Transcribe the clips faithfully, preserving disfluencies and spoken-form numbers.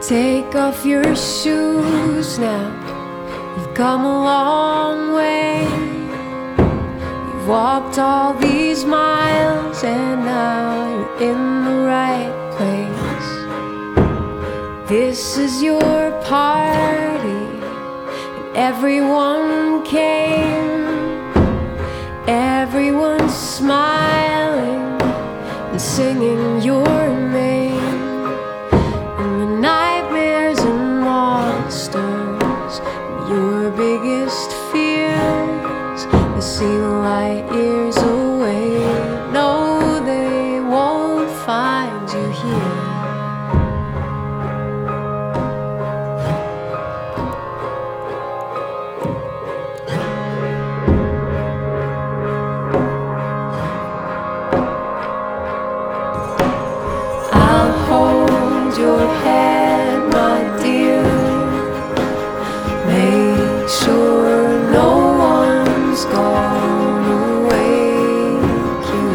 Take off your shoes now. You've come a long way. You've walked all these miles, and now you're in the right place. This is your party, and everyone came. Everyone's smiling and singing your name. And the nightmares and monsters, your biggest fears, they seem light years away. No, they won't find you here. Your head, my dear. Make sure no one's gonna wake you.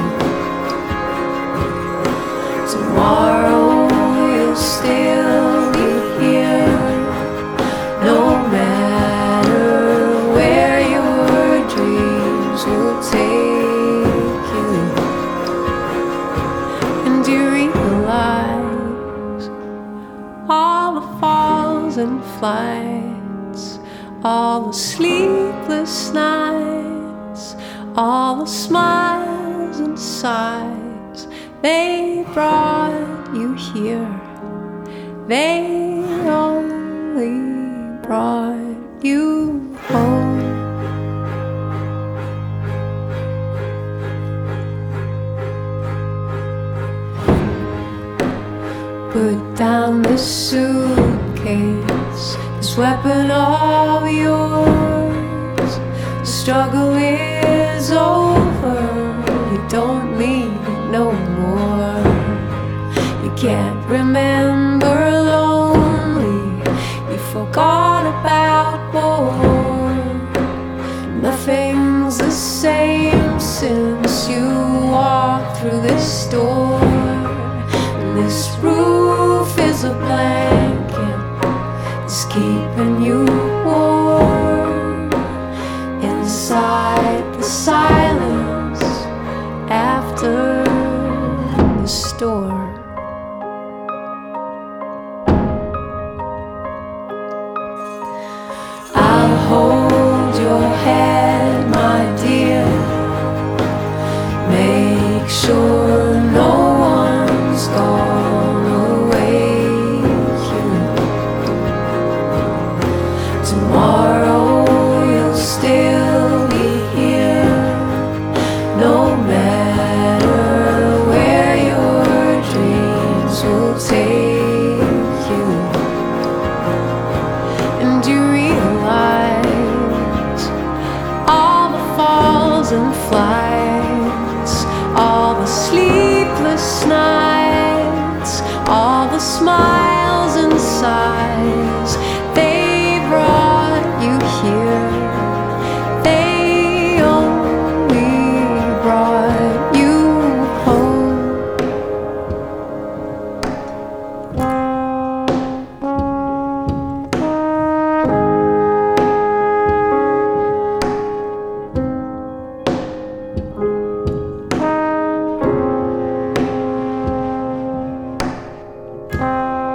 Tomorrow you'll still be here, no matter where your dreams will take you. And you realize all the falls and flights, all the sleepless nights, all the smiles and sighs, they brought you here. They only brought you home. Put down this suitcase, this weapon of yours. The struggle is over, you don't need it no more. You can't remember lonely, you forgot about war. Nothing's the same since you walked through this door. This roof is a blanket, it's keeping you warm inside the silence after the storm. I'll hold your head, my dear. Make sure no one's gonna wake you. Tomorrow you'll still be here, no matter where your dreams will take you. And you realize all the falls and flights, all the sleepless nights, all the smiles and sighs, they brought you here. They only brought you home. Bye.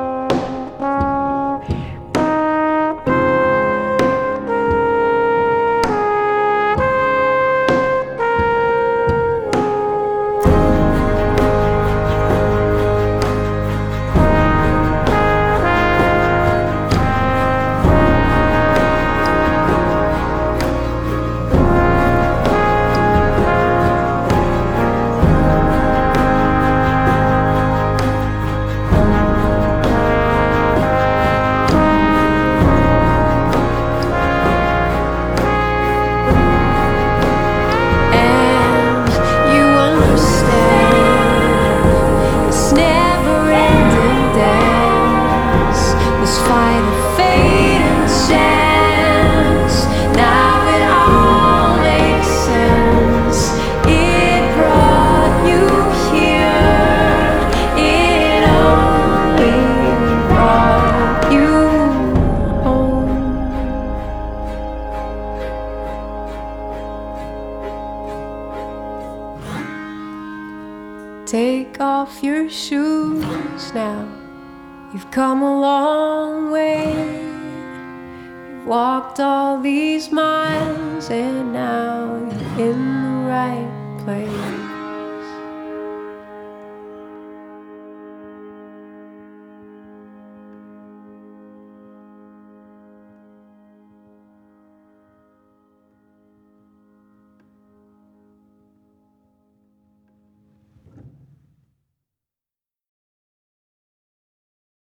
Take off your shoes now. You've come a long way. You've walked all these miles, and now you're in the right place.